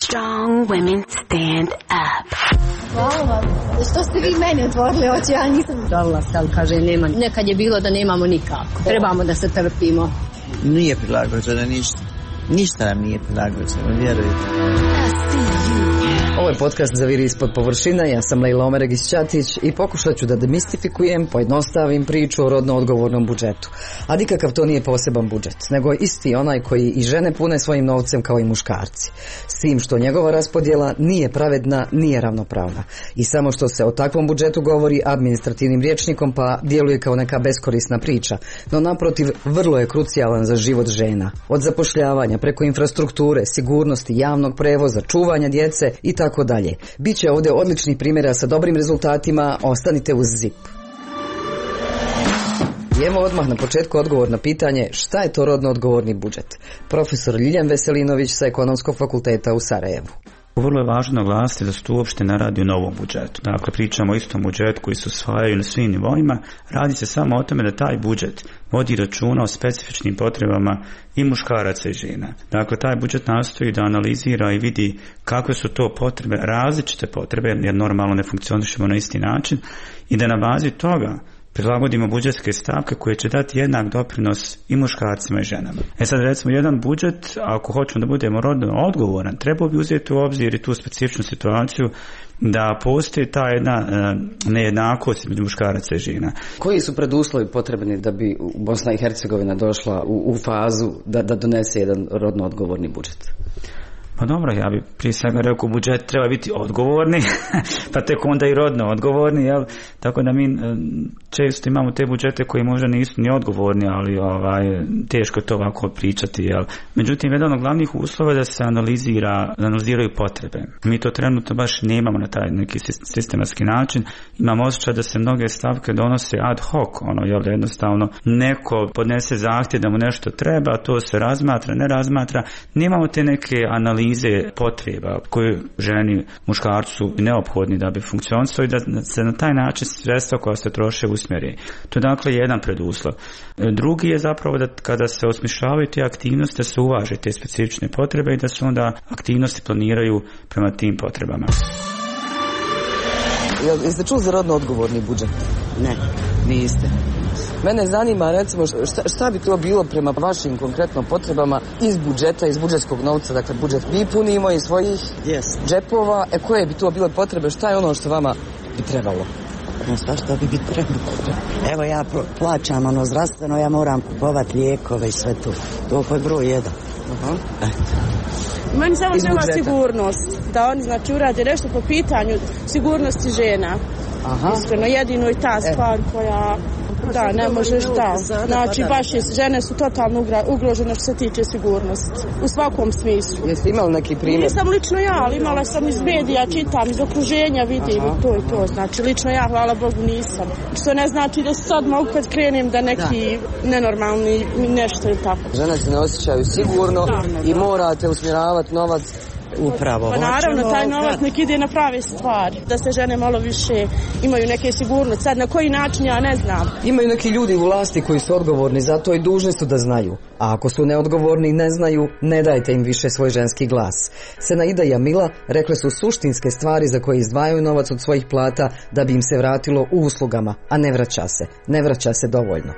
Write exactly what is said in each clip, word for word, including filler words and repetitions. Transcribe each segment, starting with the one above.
Strong women stand up. Hvala vam. Što ste vi meni otvorili oči, ja nisam dala se, ali kaže nema. Nekad je bilo da nemamo nikako. Trebamo da se trpimo. Nije prilagođeno ništa. Ništa nam nije prilagođeno, vjerujte. Ovo je podcast Zaviri ispod površina, ja sam Lejla Omeregić-Ćatić i pokušat ću da demistifikujem, pojednostavim priču o rodno odgovornom budžetu. A nikakav to nije poseban budžet, nego isti onaj koji i žene pune svojim novcem kao i muškarci. S tim što njegova raspodjela nije pravedna, nije ravnopravna. I samo što se o takvom budžetu govori administrativnim rječnikom pa djeluje kao neka beskorisna priča, no naprotiv vrlo je krucijalan za život žena. Od zapošljavanja preko infrastrukture, sigurnosti, javnog prevoza, čuvanja djece i tako tako dalje. Biće ovdje odličnih primjera sa dobrim rezultatima, ostanite uz zip. I evo odmah na početku odgovor na pitanje šta je to rodno odgovorni budžet. Profesor Ljiljan Veselinović sa Ekonomskog fakulteta u Sarajevu. Vrlo je važno naglasiti da se tu uopšte ne radi o novom budžetu. Dakle, pričamo o istom budžetu koji se usvajaju na svim nivoima. Radi se samo o tome da taj budžet vodi računa o specifičnim potrebama i muškaraca i žena. Dakle, taj budžet nastoji da analizira i vidi kakve su to potrebe, različite potrebe, jer normalno ne funkcionišemo na isti način, i da na bazi toga prilagodimo budžetske stavke koje će dati jednak doprinos i muškarcima i ženama. E sad recimo jedan budžet, ako hoćemo da budemo rodno odgovoran, treba bi uzeti u obzir i tu specifičnu situaciju da postoji ta jedna e, nejednakost među muškaraca i žena. Koji su preduslovi potrebni da bi Bosna i Hercegovina došla u, u fazu da, da donese jedan rodno odgovorni budžet? Pa dobro, ja bi prije svega rekao budžet treba biti odgovorni, pa tek onda i rodno odgovorni, jel? Tako da mi često imamo te budžete koji možda nisu ni odgovorni, ali ovaj, teško je to ovako pričati, jel? Međutim, jedan od glavnih uslova je da se analizira, analiziraju potrebe. Mi to trenutno baš nemamo na taj neki sistematski način. Imamo osjećaj da se mnoge stavke donose ad hoc, ono, jel, da jednostavno neko podnese zahtjev da mu nešto treba, to se razmatra, ne razmatra. Nemamo te neke analize potreba koje ženi, muškarcu neophodni da bi funkcionisao i da se na taj način sredstva koja se troše usmjeri. To je dakle jedan preduslov. Drugi je zapravo da kada se osmišljavaju te aktivnosti da se uvaže te specifične potrebe i da se onda aktivnosti planiraju prema tim potrebama. Jeste čuli za rodno odgovorni budžet? Ne. Niste. Mene zanima recimo šta, šta bi to bilo prema vašim konkretno potrebama iz budžeta, iz budžetskog novca, dakle budžet mi punimo iz svojih yes. džepova, e koje bi to bile potrebe, šta je ono što vama bi trebalo? No, šta što bi bi trebalo? Evo ja plaćam ono zdravstveno, ja moram kupovati lijekove i sve to. To je broj jedan. Aha. Meni samo treba sigurnost, da oni znači urade nešto po pitanju sigurnosti žena. Aha. Iskreno, jedino i ta stvar e. koja, da, ne možeš da. Znači, baš je, žene su totalno ugrožene što se tiče sigurnosti. U svakom smislu. Jeste imali neki primjer? Nisam lično ja, ali imala sam iz medija, čitam, iz okruženja, vidim. Aha. I to i to. Znači, lično ja, hvala Bogu, nisam. Što ne znači da sad mogu kad krenem da neki da. nenormalni nešto ili tako. Žene se ne osjećaju sigurno da, i morate usmjeravati novac. Upravo. Pa naravno, taj novac nek ide na prave stvari. Da se žene malo više imaju neke sigurnosti. Sad na koji način ja ne znam. Imaju neki ljudi u vlasti koji su odgovorni za to i dužni su da znaju. A ako su neodgovorni i ne znaju, ne dajte im više svoj ženski glas. Senaida i Jamila rekle su suštinske stvari za koje izdvajaju novac od svojih plata da bi im se vratilo u uslugama, a ne vraća se. Ne vraća se dovoljno.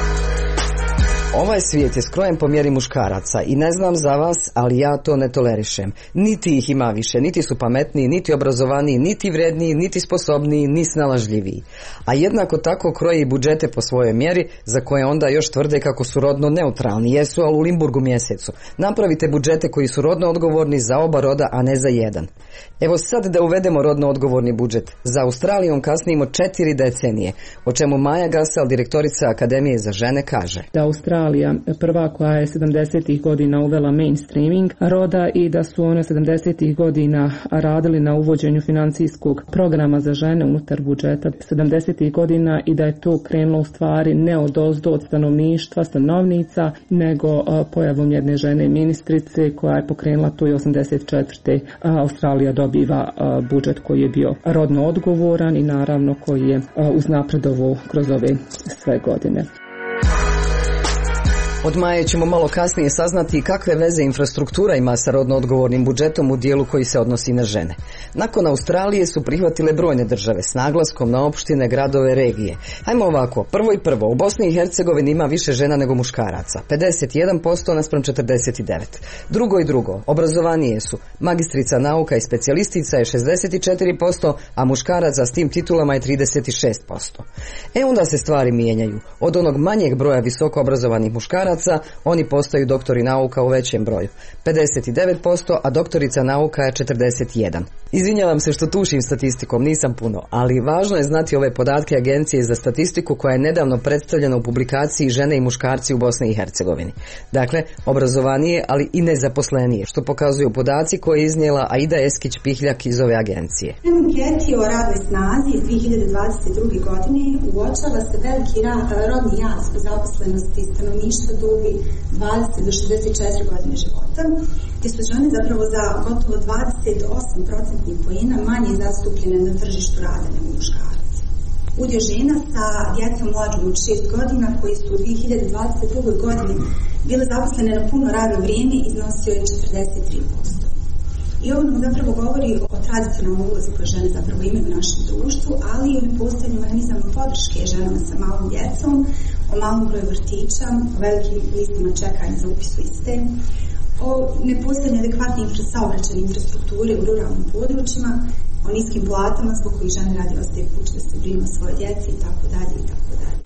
Ovaj svijet je skrojen po mjeri muškaraca i ne znam za vas, ali ja to ne tolerišem. Niti ih ima više, niti su pametniji, niti obrazovaniji, niti vredniji, niti sposobniji, ni snalažljiviji. A jednako tako kroje i budžete po svojoj mjeri, za koje onda još tvrde kako su rodno neutralni. Jesu, ali u Limburgu mjesecu. Napravite budžete koji su rodno odgovorni za oba roda, a ne za jedan. Evo sad da uvedemo rodno odgovorni budžet. Za Australijom kasnimo četiri decenije, o čemu Maja Gasal, direktorica Akademije za žene, kaže. Da Australija prva koja je sedamdesetih godina uvela mainstreaming roda i da su one sedamdesetih godina radili na uvođenju financijskog programa za žene unutar budžeta sedamdesetih godina i da je to krenulo u stvari ne od ozdo od stanovništva, stanovnica, nego pojavom jedne žene ministrice koja je pokrenula to i osamdeset četvrte Australija dobiva budžet koji je bio rodno odgovoran i naravno koji je uznapredovao kroz ove sve godine. Od Maje ćemo malo kasnije saznati kakve veze infrastruktura ima sa rodno odgovornim budžetom u dijelu koji se odnosi na žene. Nakon Australije su prihvatile brojne države s naglaskom na opštine, gradove, regije. Hajmo ovako, prvo i prvo, u Bosni i Hercegovini ima više žena nego muškaraca, pedeset jedan posto naspram četrdeset devet. Drugo i drugo, obrazovanije su, magistrica nauka i specijalistica je šezdeset četiri posto, a muškaraca s tim titulama je trideset šest posto. E onda se stvari mijenjaju. Od onog manjeg broja visoko obrazovanih muškaraca oni postaju doktori nauka u većem broju, pedeset devet posto, a doktorica nauka je četrdeset jedan. Izvinjavam se što tušim statistikom, nisam puno, ali važno je znati ove podatke Agencije za statistiku koja je nedavno predstavljena u publikaciji Žene i muškarci u Bosni i Hercegovini. Dakle, obrazovanije, ali i nezaposlenije, što pokazuju podaci koje je iznijela Aida Eskić-Pihljak iz ove agencije. U anketi o radnoj snazi iz dvije hiljade dvadeset druge. godine uočava se veliki rodni jaz u zaposlenosti stanovništva dobi dvadeset do šezdeset četiri godine života, gdje su žene zapravo za gotovo dvadeset osam procentnih poena manje zastupljene na tržištu rada nego muškarci. Udio žena sa djecom mlađom od šest godina koji su u dvije hiljade dvadeset drugoj. godini bile zaposlene na puno radno vrijeme iznosio je četrdeset tri posto. I ovo nam zapravo govori o tradicionalnoj ulozi koje žene zapravo imaju u našem društvu, ali i o nepostojanju mehanizama podrške ženama sa malom djecom, o malom broju vrtića, o velikim listama čekanja za upis u iste, o nepostojanju adekvatne saobraćajne infrastrukture u ruralnim područjima, o niskim platama zbog kojih žene radi ostaje kući da se brinu o svoje djeci i tako dalje i tako dalje.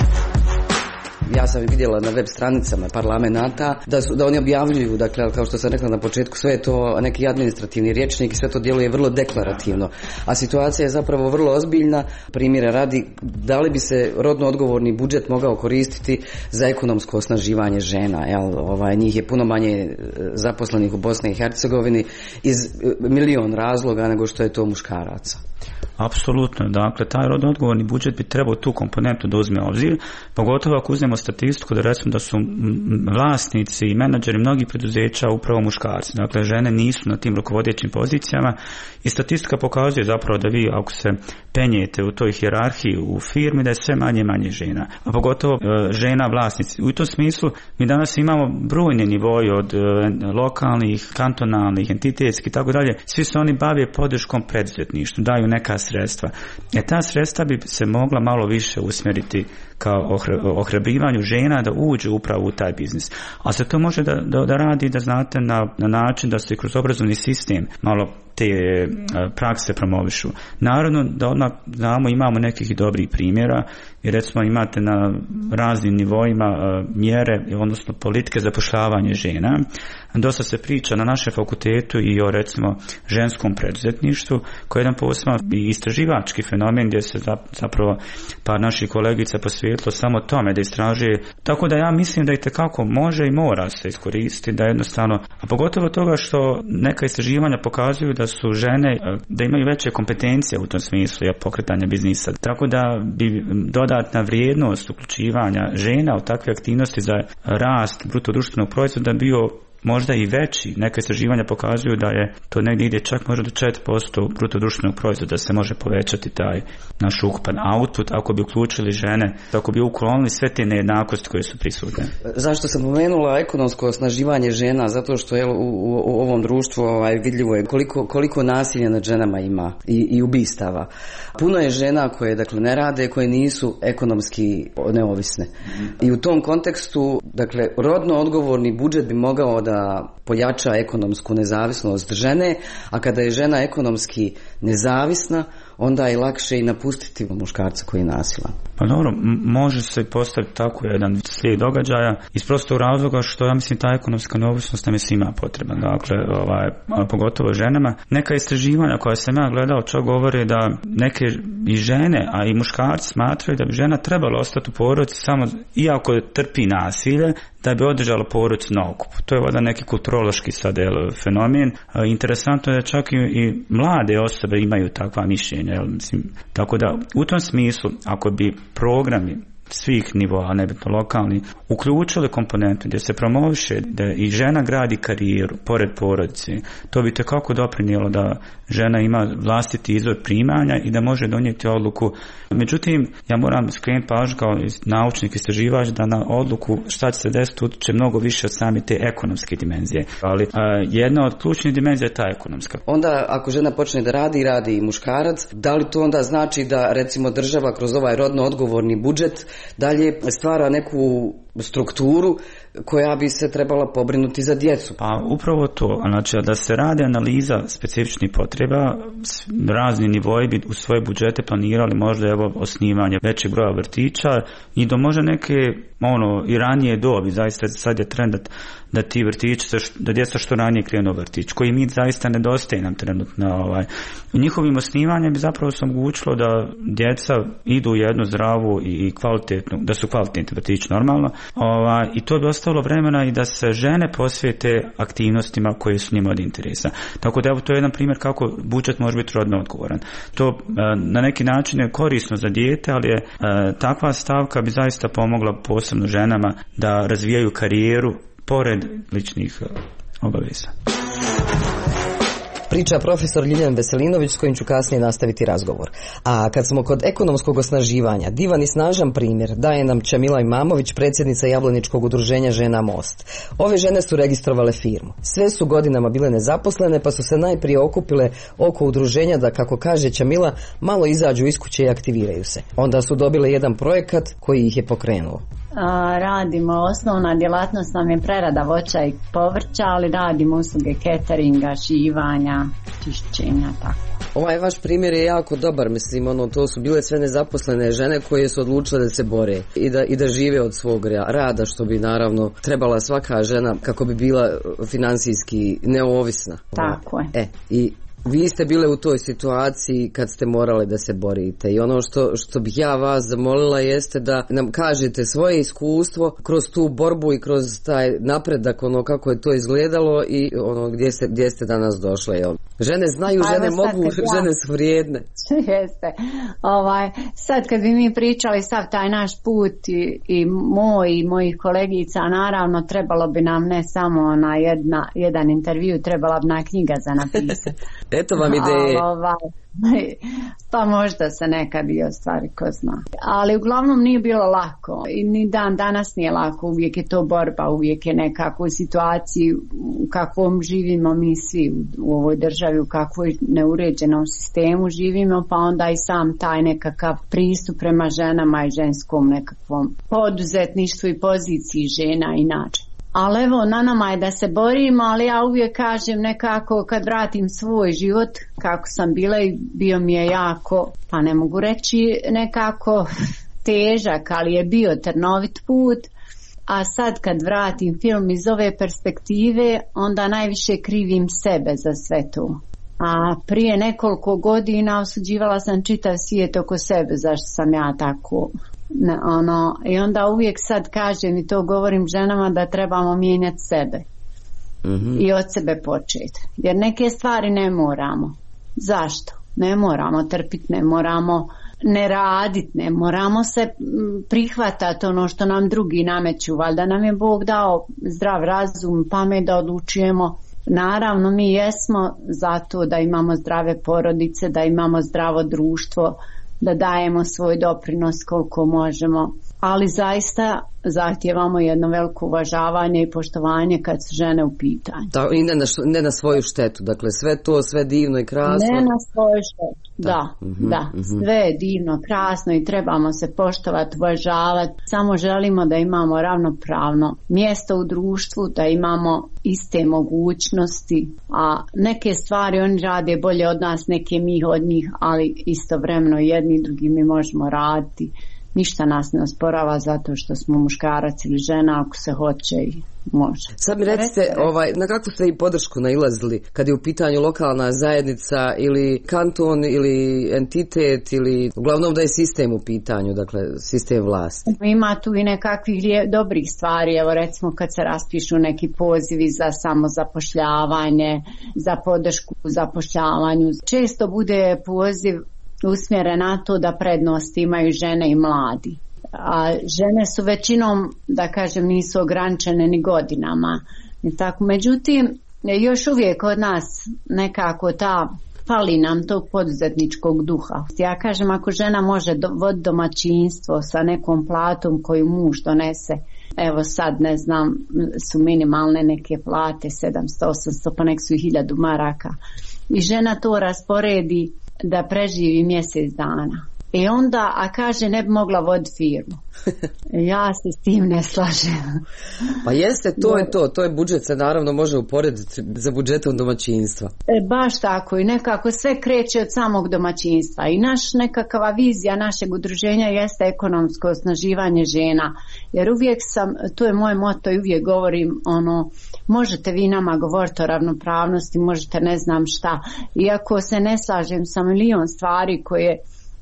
Ja sam vidjela na web stranicama parlamenta da, su, da oni objavljuju, dakle, kao što sam rekla na početku, sve je to neki administrativni rječnik i sve to djeluje vrlo deklarativno. A situacija je zapravo vrlo ozbiljna. Primjera radi, da li bi se rodno odgovorni budžet mogao koristiti za ekonomsko osnaživanje žena? Jel, ovaj, njih je puno manje zaposlenih u Bosni i Hercegovini iz milion razloga nego što je to muškaraca. Apsolutno, dakle, taj rodno odgovorni budžet bi trebao tu komponentu da uzme obzir, pogotovo ako uzmemo statistiku da recimo da su vlasnici i menadžeri mnogih preduzeća upravo muškarci, dakle, žene nisu na tim rukovodećim pozicijama i statistika pokazuje zapravo da vi ako se penjete u toj hijerarhiji u firmi da je sve manje i manje žena, a pogotovo e, žena vlasnici. U tom smislu mi danas imamo brojne nivoje od e, lokalnih, kantonalnih, entitetskih i tako dalje, svi se oni bave podrškom preduzetništvu, daju neka sredstva. E ta sredstva bi se mogla malo više usmjeriti kao ohrabrivanju žena da uđu upravo u taj biznis. A se to može da, da, da radi, da znate, na, na način da se kroz obrazovni sistem malo te prakse promovišu. Naravno da odmah znamo, imamo nekih dobrih primjera i recimo imate na raznim nivoima mjere, odnosno politike zapošljavanja žena. Dosta se priča na našem fakultetu i o recimo ženskom preduzetništvu, koji je jedan poseban istraživački fenomen gdje se zapravo par naših kolegica posvetilo samo tome da istražuje. Tako da ja mislim da i tekako može i mora se iskoristiti, da jednostavno, a pogotovo toga što neka istraživanja pokazuju da su žene, da imaju veće kompetencije u tom smislu pokretanja biznisa. Tako da bi dodatna vrijednost uključivanja žena u takve aktivnosti za rast bruto društvenog proizvoda bio možda i veći. Neka istraživanja pokazuju da je to negdje ide čak možda do četiri posto bruto društvenog proizvoda, da se može povećati taj naš ukupan output ako bi uključili žene, ako bi uklonili sve te nejednakosti koje su prisutne. Zašto sam pomenula ekonomsko osnaživanje žena? Zato što je u, u, u ovom društvu ovaj, vidljivo je koliko, koliko nasilja nad ženama ima i, i ubistava. Puno je žena koje dakle ne rade, koje nisu ekonomski neovisne. I u tom kontekstu, dakle, rodno odgovorni budžet bi mogao da pojača ekonomsku nezavisnost žene, a kada je žena ekonomski nezavisna, onda je lakše i napustiti muškarca koji je nasilan. Pa dobro, m- može se postaviti tako jedan slijed događaja iz prostog razloga što ja mislim ta ekonomska neovisnost nam je svima potrebna, dakle, ovaj, pogotovo ženama. Neka istraživanja koja sam ja gledao čak govore da neke i žene, a i muškarci smatraju da bi žena trebala ostati u porodici samo iako trpi nasilje, da bi održala porodicu na okupu. To je voda neki kulturološki sad jel, fenomen. E, interesantno je da čak i, i mlade osobe imaju takva mišljenja. Jel, mislim, tako da u tom smislu, ako bi programi svih nivoa, nebitno lokalni, uključili komponentu gdje se promoviše da i žena gradi karijeru pored porodice, to bi tekako doprinijelo da žena ima vlastiti izvor primanja i da može donijeti odluku. Međutim, ja moram skrenuti pažnju kao naučnik, istraživač, da na odluku šta će se desiti utječe mnogo više od same te ekonomske dimenzije. Ali a, jedna od ključnih dimenzija je ta ekonomska. Onda ako žena počne da radi, radi i muškarac, da li to onda znači da recimo država kroz ovaj rodno odgovorni budžet dalje stvara neku strukturu koja bi se trebala pobrinuti za djecu? Pa upravo to, znači da se radi analiza specifičnih potreba, razni nivoji bi u svoje budžete planirali možda evo osnivanje većeg broja vrtića i do možda neke ono i ranije dobi, zaista sad je trend da, da ti vrtići, da djeca što ranije krenu u vrtić, koji mi zaista nedostaje nam trenutno. Ovaj. Njihovim osnivanjem bi zapravo se omogućilo da djeca idu u jednu zdravu i kvalitetnu, da su kvalitetni vrtići normalno, ovaj, i to bi ostavilo vremena i da se žene posvijete aktivnostima koje su njima od interesa. Tako da evo to je jedan primjer kako budžet može biti rodno odgovoran. To na neki način je korisno za dijete, ali je takva stavka bi zaista pomogla posebno ženama da razvijaju karijeru pored ličnih obaveza. Priča profesor Ljiljan Veselinović, s kojim ću kasnije nastaviti razgovor. A kad smo kod ekonomskog osnaživanja, divan i snažan primjer daje nam Čamila Imamović, predsjednica Jablaničkog udruženja Žena Most. Ove žene su registrovale firmu. Sve su godinama bile nezaposlene, pa su se najprije okupile oko udruženja da, kako kaže Čamila, malo izađu iz kuće i aktiviraju se. Onda su dobile jedan projekat koji ih je pokrenuo. Radimo, osnovna djelatnost nam je prerada voća i povrća, ali radimo usluge cateringa, šivanja, čišćenja, tako. Ovaj vaš primjer je jako dobar, mislim, ono, to su bile sve nezaposlene žene koje su odlučile da se bore i da, i da žive od svog rada, što bi naravno trebala svaka žena kako bi bila financijski neovisna. Tako je. E, i vi ste bile u toj situaciji kad ste morali da se borite i ono što, što bih ja vas zamolila jeste da nam kažete svoje iskustvo kroz tu borbu i kroz taj napredak, ono kako je to izgledalo i ono gdje ste, gdje ste danas došle. Jel? Žene znaju, pa žene mogu, ja. Žene su vrijedne. Jeste. Ovaj, sad kad bi mi pričali sav taj naš put i, i moj i mojih kolegica, naravno trebalo bi nam ne samo na jedna, jedan intervju, trebala bi na knjiga za napisati. Eto vam ideje. Pa možda se nekad i ostvari, ko zna. Ali uglavnom nije bilo lako i ni dan danas nije lako, uvijek je to borba, uvijek je nekako u situaciji u kakvom živimo mi svi u, u ovoj državi, u kakvoj neuređenom sistemu živimo, pa onda i sam taj nekakav pristup prema ženama i ženskom nekakvom poduzetništvu i poziciji žena inače. Ali evo, na nama je da se borimo, ali ja uvijek kažem nekako kad vratim svoj život, kako sam bila i bio mi je jako, pa ne mogu reći nekako težak, ali je bio trnovit put, a sad kad vratim film iz ove perspektive, onda najviše krivim sebe za sve to. A prije nekoliko godina osuđivala sam čitav svijet oko sebe, zašto sam ja tako... Ne, ono, i onda uvijek sad kažem i to govorim ženama da trebamo mijenjati sebe mm-hmm. i od sebe početi, jer neke stvari ne moramo. Zašto? Ne moramo trpiti, ne moramo ne raditi, ne moramo se prihvatati ono što nam drugi nameću, valjda nam je Bog dao zdrav razum, pamet da odlučujemo. Naravno mi jesmo zato da imamo zdrave porodice, da imamo zdravo društvo, da dajemo svoj doprinos koliko možemo, ali zaista zahtijevamo jedno veliko uvažavanje i poštovanje kad su žene u pitanju. Da, i ne na, ne na svoju štetu, dakle sve to, sve divno i krasno. Ne na svoju štetu, da, da, mm-hmm, da. Mm-hmm. Sve je divno, krasno i trebamo se poštovati, uvažavati. Samo želimo da imamo ravnopravno mjesto u društvu, da imamo iste mogućnosti, a neke stvari oni rade bolje od nas, neke mi od njih, ali istovremeno jedni i drugi mi možemo raditi. Ništa nas ne osporava zato što smo muškarac ili žena, ako se hoće i može. Sad mi recite, ovaj, na kakvu ste i podršku nailazili kad je u pitanju lokalna zajednica ili kanton ili entitet ili uglavnom da je sistem u pitanju, dakle sistem vlasti? Ima tu i nekakvih dobrih stvari, evo recimo kad se raspišu neki pozivi za samozapošljavanje, za podršku u zapošljavanju. Često bude poziv usmjeren na to da prednost imaju žene i mladi. a žene su većinom, da kažem, nisu ograničene ni godinama. I tako, međutim, još uvijek od nas nekako ta, fali nam tog poduzetničkog duha. Ja kažem, ako žena može do, voditi domaćinstvo sa nekom platom koju muž donese, evo sad ne znam, su minimalne neke plate sedamsto, osamsto, pa nek su i hiljadu maraka, i žena to rasporedi da preživi mjesec dana. I onda, a kaže, ne bi mogla voditi firmu. Ja se s tim ne slažem. Pa jeste, to je to. To je budžet, se naravno može uporediti za budžetom domaćinstva. E, baš tako. I nekako sve kreće od samog domaćinstva. I naš nekakva vizija našeg udruženja jeste ekonomsko osnaživanje žena. Jer uvijek sam, to je moj moto i uvijek govorim, ono, možete vi nama govoriti o ravnopravnosti, možete ne znam šta. Iako se ne slažem sa milion stvari koje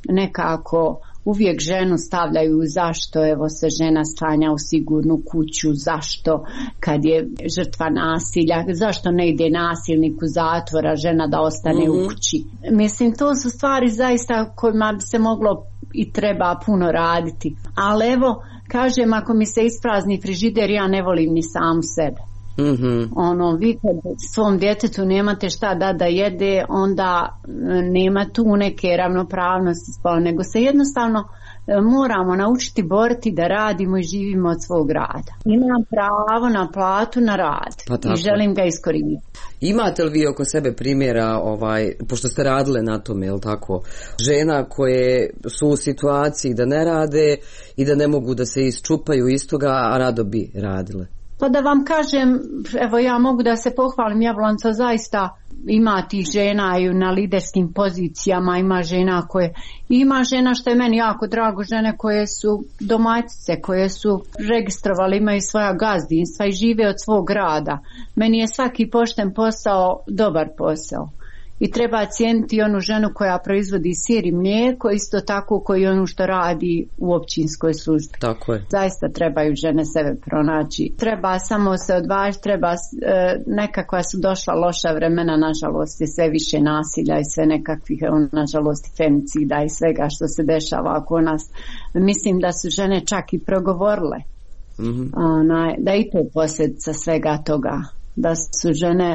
nekako uvijek ženu stavljaju, zašto evo se žena stanja u sigurnu kuću, zašto kad je žrtva nasilja, zašto ne ide nasilnik u zatvora, žena da ostane mm-hmm. u kući. Mislim, to su stvari zaista kojima bi se moglo i treba puno raditi. Ali evo, kažem, ako mi se isprazni frižider, ja ne volim ni samu sebe. Mm-hmm. Ono, vi kad svom djetetu nemate šta da da jede, onda nema tu neke ravnopravnosti spola, nego se jednostavno moramo naučiti boriti da radimo i živimo od svog rada. Imam pravo na platu na rad pa i želim ga iskoristiti. Imate li vi oko sebe primjera, ovaj, pošto ste radile na tome, jel tako, žena koje su u situaciji da ne rade i da ne mogu da se isčupaju iz toga, a rado bi radile? Pa da vam kažem, evo ja mogu da se pohvalim, Jablonca zaista ima tih žena i na liderskim pozicijama, ima žena koje, ima žena što je meni jako drago, žene koje su domaćice, koje su registrovali, imaju svoja gazdinstva i žive od svog rada. Meni je svaki pošten posao dobar posao. I treba cijeniti onu ženu koja proizvodi sir i mlijeko, isto tako koji onu što radi u općinskoj službi. Tako je. Zaista trebaju žene sebe pronaći. Treba samo se odvažiti, treba, e, nekakva su došla loša vremena, nažalost je sve više nasilja i sve nekakvih, nažalost, femicida i svega što se dešava oko nas. Mislim da su žene čak i progovorile. Mm-hmm. Ona, da i to posljedica svega toga. Da su žene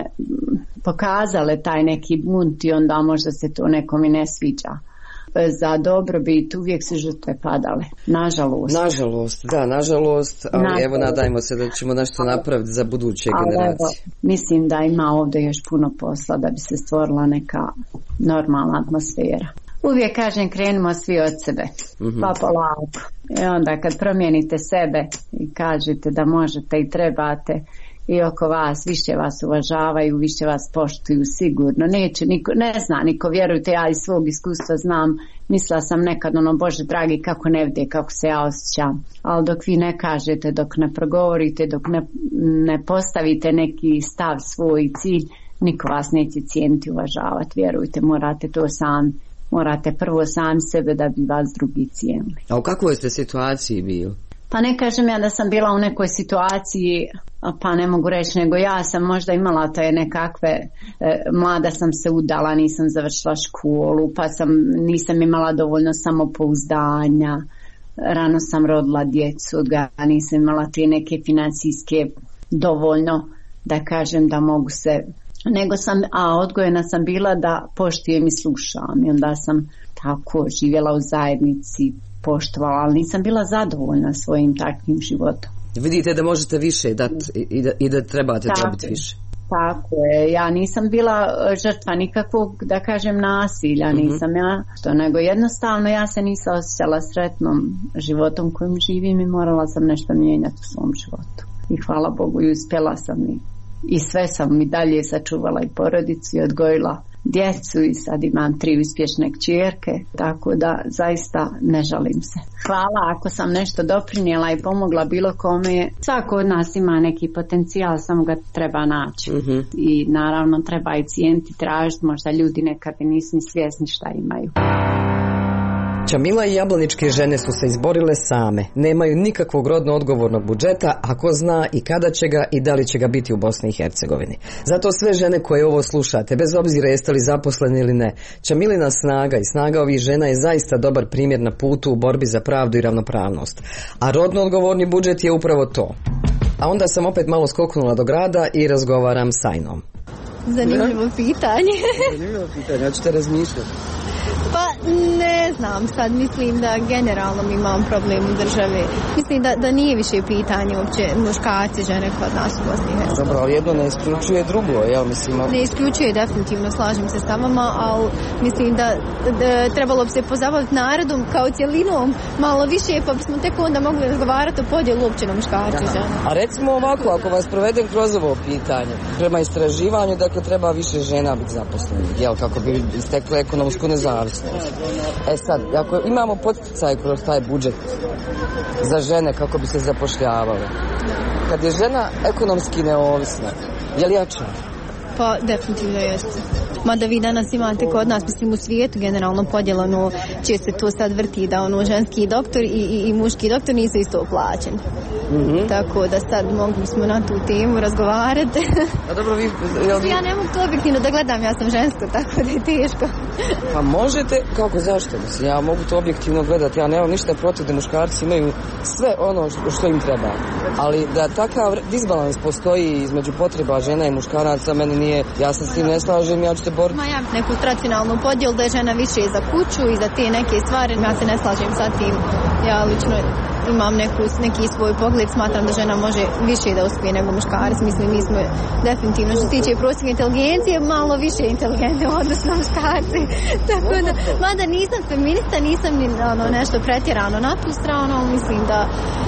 pokazale taj neki bunt i onda možda se to nekom i ne sviđa. Za dobrobit uvijek su žrtve padale. Nažalost. Nažalost, da, nažalost. Ali nažalost. Evo nadajmo se da ćemo nešto napraviti za buduće ali generacije. Evo, mislim da ima ovdje još puno posla da bi se stvorila neka normalna atmosfera. Uvijek kažem, krenimo svi od sebe. Mm-hmm. Pa polako. I onda kad promijenite sebe i kažete da možete i trebate, i oko vas, više vas uvažavaju, više vas poštuju sigurno. Neće niko, ne zna niko, vjerujte, ja iz svog iskustva znam, mislila sam nekad ono, Bože dragi, kako ne vide, kako se ja osjećam. Ali dok vi ne kažete, dok ne progovorite, dok ne, ne postavite neki stav, svoj cilj, niko vas neće cijeniti, uvažavati. Vjerujte, morate to sami. Morate prvo sami sebe da bi vas drugi cijenili. A u kakvoj ste situaciji bili? Pa ne kažem ja da sam bila u nekoj situaciji, pa ne mogu reći, nego ja sam možda imala to je nekakve, e, mlada sam se udala, nisam završila školu, pa sam, nisam imala dovoljno samopouzdanja, rano sam rodila djecu, da nisam imala te neke financijske dovoljno, da kažem da mogu se, nego sam, a odgojena sam bila da poštujem i slušam i onda sam tako živjela u zajednici, poštovala, ali nisam bila zadovoljna svojim takvim životom. Vidite da možete više dati i da, i da trebate tako dobiti više. Tako je, ja nisam bila žrtva nikakvog, da kažem, nasilja, mm-hmm. nisam ja što, nego jednostavno ja se nisam osjećala sretnom životom kojim živim i morala sam nešto mijenjati u svom životu. I hvala Bogu i uspjela sam i, i sve sam i dalje sačuvala i porodicu i odgojila djecu i sad imam tri uspješne kćerke, tako da zaista ne žalim se. Hvala ako sam nešto doprinijela i pomogla bilo kome. Svako od nas ima neki potencijal, samo ga treba naći. Mm-hmm. I naravno treba i cijeniti, tražiti, možda ljudi nekad nisu ni svjesni šta imaju. Čamila i jablaničke žene su se izborile same. Nemaju nikakvog rodno odgovornog budžeta, a ko zna i kada će ga i da li će ga biti u Bosni i Hercegovini. Zato sve žene koje ovo slušate, bez obzira jeste li zaposleni ili ne, Čamilina snaga i snaga ovih žena je zaista dobar primjer na putu u borbi za pravdu i ravnopravnost. A rodno odgovorni budžet je upravo to. A onda sam opet malo skoknula do grada i razgovaram s Ajnom. Zanimljivo pitanje. Zanimljivo pitanje, ja ću te razmišljati. Pa ne znam, sad mislim da generalno mi imam problem u državi. Mislim da, da nije više pitanje uopće muškarci, žene kod nas u Bosni i Hercegovini. Dobro, ali jedno ne isključuje drugo, jel mislim? Ne isključuje, definitivno, slažem se s vama, ali mislim da, da trebalo bi se pozabaviti narodom kao cjelinom malo više, pa bismo tek onda mogli razgovarati o podjelu uopće na muškarci i žene. A recimo ovako, ako vas provedem kroz ovo pitanje, prema istraživanju, dakle, treba više žena biti zaposlenih, jel, kako bi isteklo ekonomsku nezavisnost. E sad, ako imamo poticaj kroz taj budžet za žene kako bi se zapošljavale, kad je žena ekonomski neovisna, je li jača? Pa definitivno jeste. Mada vi danas imate kod nas, mislim u svijetu generalno podjelano, će se to sad vrti da ono ženski doktor i, i, i muški doktor nisu isto plaćeni. Mm-hmm. Tako da sad mogli smo na tu temu razgovarati. A dobro, vi, jel vi... Ja ne mogu to objektivno da gledam, ja sam žensko, tako da je teško. Pa možete, kako, zašto? Mislim, ja mogu to objektivno gledati, ja nemam ništa protiv da muškarci imaju sve ono što, što im treba. Ali da takav disbalans postoji između potreba žena i muškaraca, meni nije, ja se s tim ne slažem, ja ću se boriti. Ma ja neku tradicionalnu podjelu da je žena više za kuću i za te neke stvari, ja se ne slažem sa tim. Ja lično imam neku, neki svoj pogled, smatram da žena može više da uspije nego muškarac. Mislim, mi smo definitivno, što se tiče prosječne inteligencije, malo više inteligentne u odnosu na muškarci. Tako da, mada nisam feminista, nisam ni ono, nešto pretjerano na tu stranu, mislim da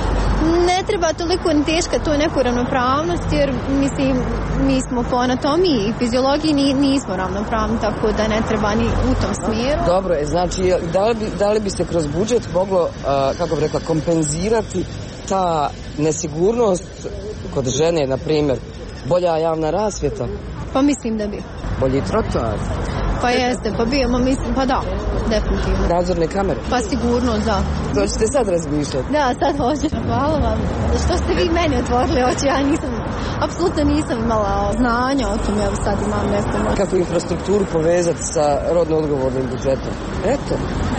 ne treba toliko ni teška to neku ravnopravnost, jer mislim, mi smo po anatomiji i fiziologiji ni, nismo ravnopravni, tako da ne treba ni u tom smjeru. Dobro, znači, da li bi, da li bi se kroz budžet moglo, uh, kako bih rekla, kompenzirati ta nesigurnost kod žene, na primjer, bolja javna rasvjeta? Pa mislim da bi. Bolji trotoar? Pa jeste, pa bijemo, mislim, pa da, definitivno. Nadzorne kamere? Pa sigurno, da. To ćete sad razmišljati? Da, sad hoću. Hvala vam. Što ste vi meni otvorili oči, ja nisam, apsolutno nisam imala znanja o tom, evo sad imam nešto. Kako infrastrukturu povezati sa rodno odgovornim budžetom? Eto.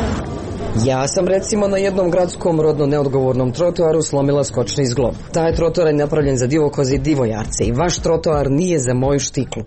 Ja sam recimo na jednom gradskom rodno neodgovornom trotoaru slomila skočni zglob. Taj trotoar je napravljen za divokoze i divojarce i vaš trotoar nije za moju štiklu.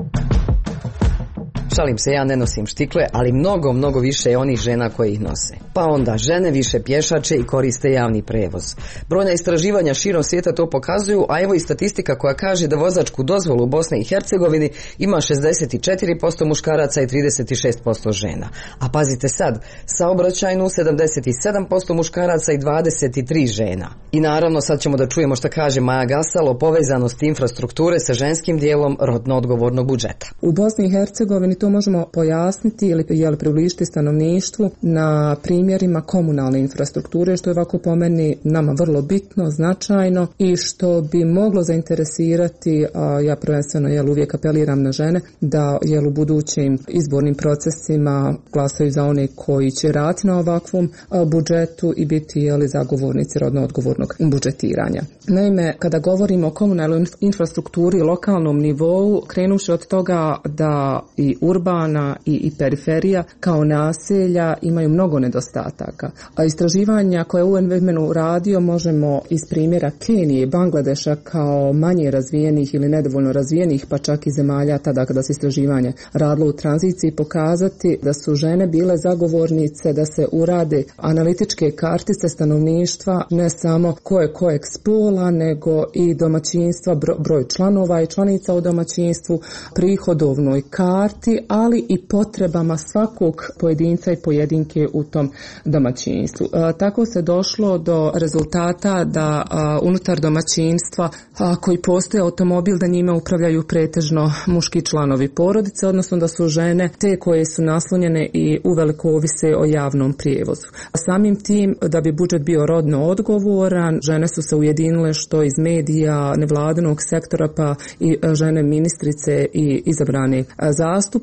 Šalim se, ja ne nosim štikle, ali mnogo, mnogo više je onih žena koje ih nose. Pa onda žene više pješače i koriste javni prevoz. Brojna istraživanja širom svijeta to pokazuju, a evo i statistika koja kaže da vozačku dozvolu u Bosni i Hercegovini ima šezdeset četiri posto muškaraca i trideset šest posto žena. A pazite sad, saobraćajnu sedamdeset sedam posto muškaraca i dvadeset tri žena. I naravno sad ćemo da čujemo šta kaže Maja Gasal o povezanosti infrastrukture sa ženskim dijelom rodno odgovornog budžeta. U Bosni i Hercegovini to možemo pojasniti ili jel približiti stanovništvu na primjerima komunalne infrastrukture, što je ovako po meni nama vrlo bitno, značajno i što bi moglo zainteresirati, a ja prvenstveno jel uvijek apeliram na žene da jel u budućim izbornim procesima glasaju za one koji će raditi na ovakvom budžetu i biti jel zagovornici rodno odgovornog budžetiranja. Naime, kada govorimo o komunalnoj infrastrukturi i lokalnom nivou, krenuši od toga da i urbana i, i periferija kao naselja imaju mnogo nedostataka. A istraživanja koje je U N Women radio možemo iz primjera Kenije i Bangladeša kao manje razvijenih ili nedovoljno razvijenih, pa čak i zemalja tada kada se istraživanje radilo u tranziciji, pokazati da su žene bile zagovornice da se urade analitičke kartice stanovništva, ne samo ko je kojeg spola, nego i domaćinstva, broj članova i članica u domaćinstvu, prihodovnoj karti, ali i potrebama svakog pojedinca i pojedinke u tom domaćinstvu. E, tako se došlo do rezultata da a, unutar domaćinstva a, koji postoje automobil, da njime upravljaju pretežno muški članovi porodice, odnosno da su žene te koje su naslonjene i uveliko ovise o javnom prijevozu. A samim tim, da bi budžet bio rodno odgovoran, žene su se ujedinile što iz medija, nevladinog sektora, pa i žene ministrice i izabrane zastupnice.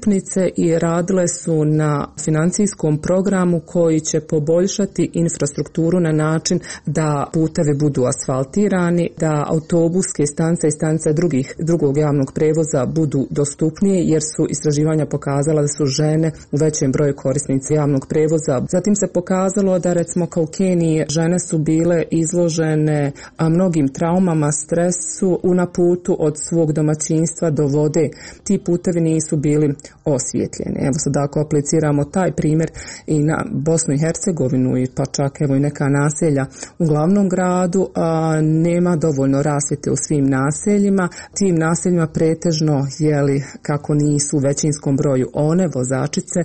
zastupnice i radile su na financijskom programu koji će poboljšati infrastrukturu na način da putevi budu asfaltirani, da autobuske stanice i stanice drugih, drugog javnog prevoza budu dostupnije, jer su istraživanja pokazala da su žene u većem broju korisnici javnog prevoza. Zatim se pokazalo da recimo kao u Keniji žene su bile izložene mnogim traumama, stresu na putu od svog domaćinstva do vode. Ti putevi nisu bili osvjetljeni. Evo sad ako apliciramo taj primjer i na Bosnu i Hercegovinu i pa čak evo i neka naselja u glavnom gradu, a, nema dovoljno rasvjete u svim naseljima. Tim naseljima pretežno jeli kako nisu u većinskom broju one vozačice,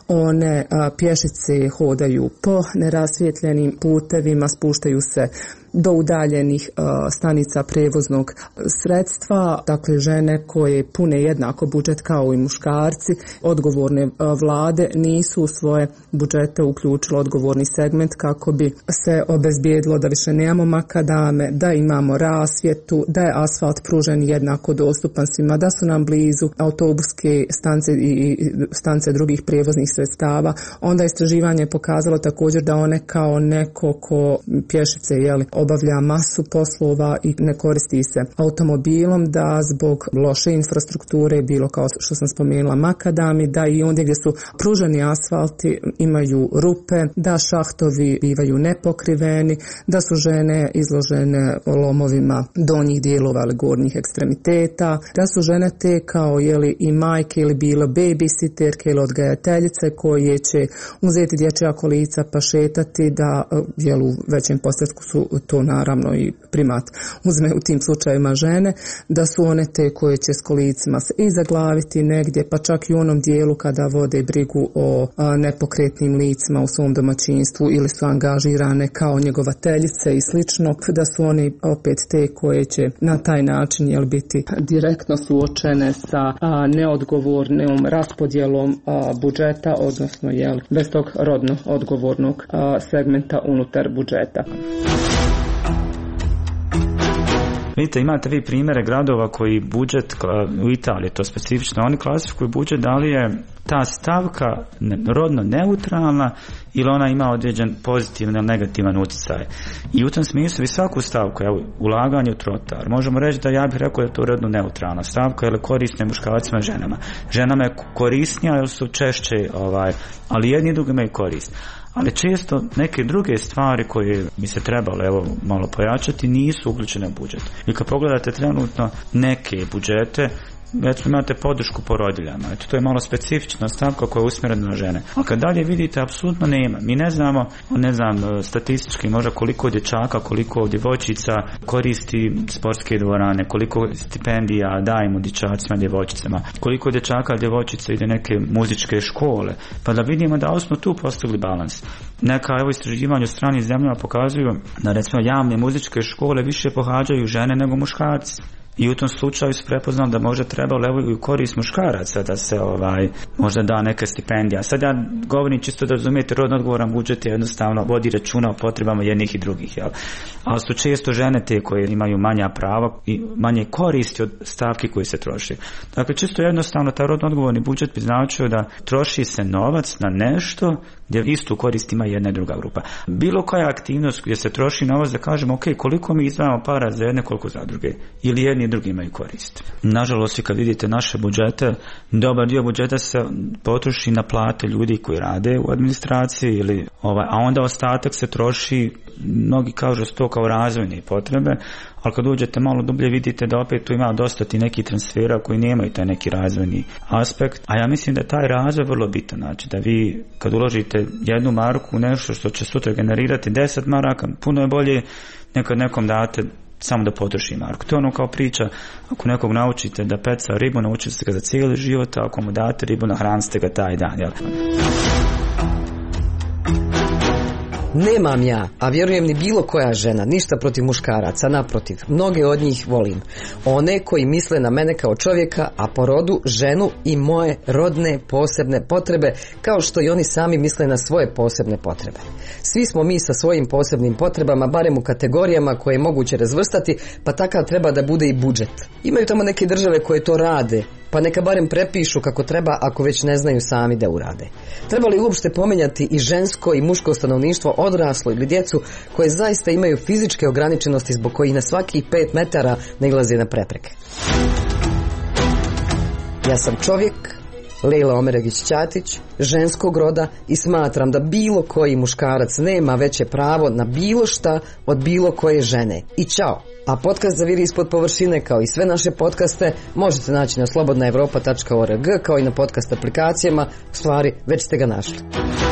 one a, pješice hodaju po nerasvjetljenim putevima, spuštaju se do udaljenih uh, stanica prevoznog sredstva, dakle žene koje pune jednako budžet kao i muškarci, odgovorne uh, vlade nisu u svoje budžete uključile odgovorni segment kako bi se obezbijedilo da više nemamo makadame, da imamo rasvjetu, da je asfalt pružen jednako dostupan svima, da su nam blizu autobuske stanice i stanice drugih prevoznih sredstava. Onda istraživanje je pokazalo također da one kao neko ko pješice jeli, obavlja masu poslova i ne koristi se automobilom, da zbog loše infrastrukture, bilo kao što sam spomenula makadami, da i ondje gdje su pruženi asfalti imaju rupe, da šahtovi bivaju nepokriveni, da su žene izložene lomovima donjih dijelova ili gornjih ekstremiteta, da su žene te kao jeli i majke ili bilo babysitterke ili odgajateljice koje će uzeti dječja kolica pa šetati, da jel u većem postotku su to naravno i primat uzme u tim slučajevima žene, da su one te koje će s kolicima se i zaglaviti negdje, pa čak i u onom dijelu kada vode brigu o a, nepokretnim licima u svom domaćinstvu ili su angažirane kao njegovateljice i slično, da su oni opet te koje će na taj način jel biti direktno suočene sa a, neodgovornom raspodjelom a, budžeta, odnosno jel bez tog rodno odgovornog a, segmenta unutar budžeta. Vidite, imate vi primjere gradova koji budžet, u Italiji to specifično, oni klasifikuju budžet da li je ta stavka rodno neutralna ili ona ima određen pozitivan ili negativan utjecaj. I u tom smislu vi svaku stavku, evo, ulaganje u trotoar, možemo reći da ja bih rekao da je to rodno neutralna stavka, jer korisne muškarcima i ženama. Ženama je korisnija jer su češće, ovaj, ali jedni i drugi imaju korist. Ali često neke druge stvari koje mi se trebalo evo malo pojačati nisu uključene u budžet. I kad pogledate trenutno neke budžete, već imate podršku porodiljama. Eto, to je malo specifična stavka koja je usmjerena na žene. A kad dalje vidite, apsolutno nema. Mi ne znamo, ne znam, statistički možda koliko dječaka, koliko djevojčica koristi sportske dvorane, koliko stipendija dajemo dječacima, djevojčicama, koliko dječaka, djevojčica ide neke muzičke škole, pa da vidimo da smo tu postigli balans. Neka evo istraživanja u stranim zemljama pokazuju da recimo javne muzičke škole više pohađaju žene nego muškarci. I u tom slučaju se prepoznam da možda trebalo evo i u korist muškaraca da se ovaj možda da neka stipendija. Sad ja govorim čisto da razumijete, rodno odgovoran budžet je jednostavno vodi računa o potrebama jednih i drugih, jel? Ali su često žene te koje imaju manja prava i manje koristi od stavki koji se troši. Dakle, čisto jednostavno taj rodno odgovorni budžet bi značio da troši se novac na nešto gdje istu korist ima jedna i druga grupa. Bilo koja aktivnost gdje se troši novac da kažemo ok, koliko mi izdvajamo para za jedne, koliko za druge. Ili jedni i drugi imaju korist. Nažalost, kad vidite naše budžete, dobar dio budžeta se potroši na plate ljudi koji rade u administraciji, ili, ovaj, a onda ostatak se troši, mnogi kažu to kao razvojne potrebe, ali kad uđete malo dublje vidite da opet tu ima dosta ti neki transfera koji nemaju taj neki razvojni aspekt, a ja mislim da je taj razvoj vrlo bitan, znači da vi kad uložite jednu marku u nešto što će sutra generirati deset maraka, puno je bolje nekad nekom date samo da potroši marku. To je ono kao priča, ako nekog naučite da peca ribu, naučite se ga za cijeli život, a ako mu date ribu, nahranite ga taj dan, jel? Nemam ja, a vjerujem ni bilo koja žena, ništa protiv muškaraca, naprotiv, mnoge od njih volim. One koji misle na mene kao čovjeka, a po rodu ženu i moje rodne posebne potrebe, kao što i oni sami misle na svoje posebne potrebe. Svi smo mi sa svojim posebnim potrebama, barem u kategorijama koje je moguće razvrstati, pa takav treba da bude i budžet. Imaju tamo neke države koje to rade, pa neka barem prepišu kako treba ako već ne znaju sami da urade. Treba li uopšte pomenjati i žensko i muško stanovništvo, odraslo ili djecu koje zaista imaju fizičke ograničenosti zbog kojih na svakih pet metara nailaze na prepreke? Ja sam čovjek, Lejla Omeregić-Ćatić, ženskog roda i smatram da bilo koji muškarac nema veće pravo na bilo šta od bilo koje žene. I ćao! A podcast Zaviri ispod površine, kao i sve naše podcaste, možete naći na slobodna evropa tačka org, kao i na podcast aplikacijama. U stvari, već ste ga našli.